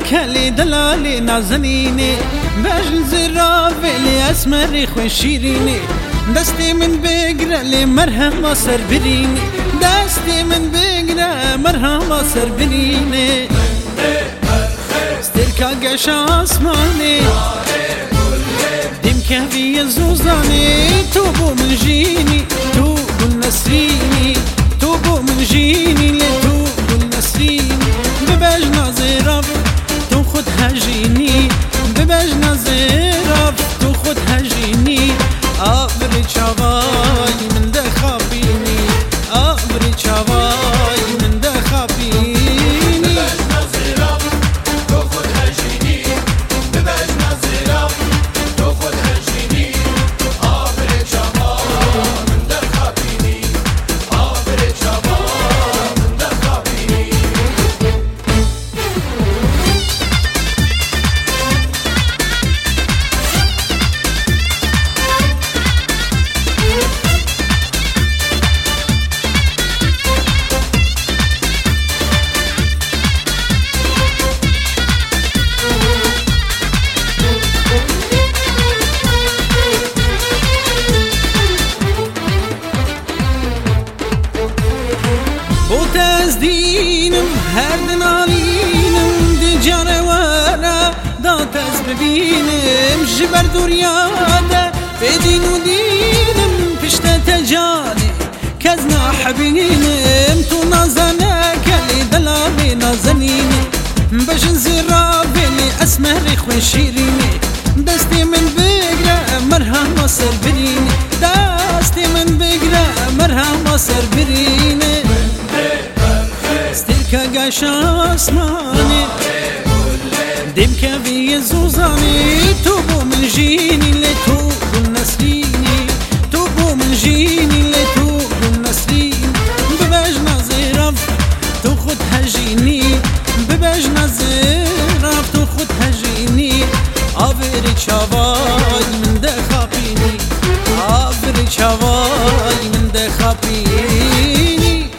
کلی دلالی نازنینی بجن زرافی لی اسمری خوش شیرینی دستی من بگره لی مرهم سر برینی دستی من بگره مرهم سر برینی استرکا گش آسمانی دیم که بی زوزانی تو بو من جینی تو بو نسرینی تو بو من جینی لی تو بو نسرینی ببج نازراف تو خود هجینی ببج نازراف تو خود هجینی آبری چاوای من دخابینی آبری چاوای من دخابینی ببج نازراف تو خود هجینی ببج نازراف تو خود هجینی آبری چاوای من دخابینی آبری چاوای من دخابینی بوت از دینم هر دنالینم دی جانوارا دات از ببینم جبر دوریاده بدین و دینم پشت تجانی کز نحبینم تو نازنه کلی دلالی نازنینی بجن زرافی لی اسمری خوش شیرینی دستی من بگره مرهم سر برینی دستی من بگره مرهم سر برینی استرکا گش آسمانی دیم که بی زوزانی تو بو من جینی لی تو بو نسرینی تو بو من جینی لی تو بو نسرینی ببج نازراف تو خود هجینی ببج نازراف تو خود هجینی آبری چاوای من دخابینی آبری چاوای من دخابینی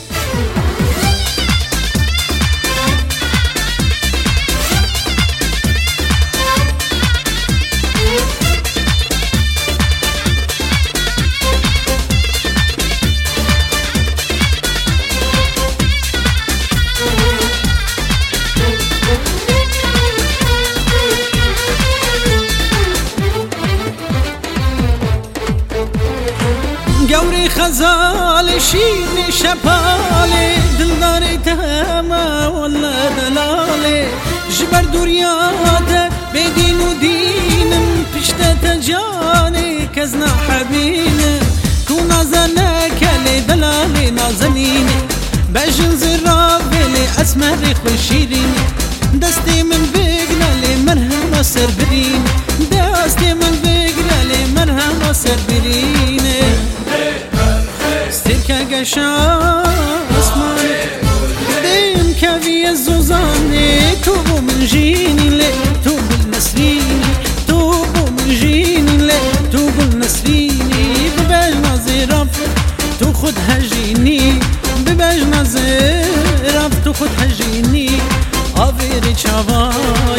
گوری خزال شیر شپاله دلداری تما ولا دلاله جبر دوریاده بدین و دینم پشت تجانی کز نحبینم تو نازنه کلی دلالی نازنینی بجن زرافی لی اسمری خوش شیرینی دستی من بگره لی مرهم سر برینی دستی من بگره لی مرهم سر برینی استرکا گش آسمانی دیم که بی زوزانی تو بو من جینی لی تو بو نسرینی تو بو من جینی لی تو بو نسرینی ببج نازراف تو خود هجینی ببج نازراف تو خود هجینی آبری چاوای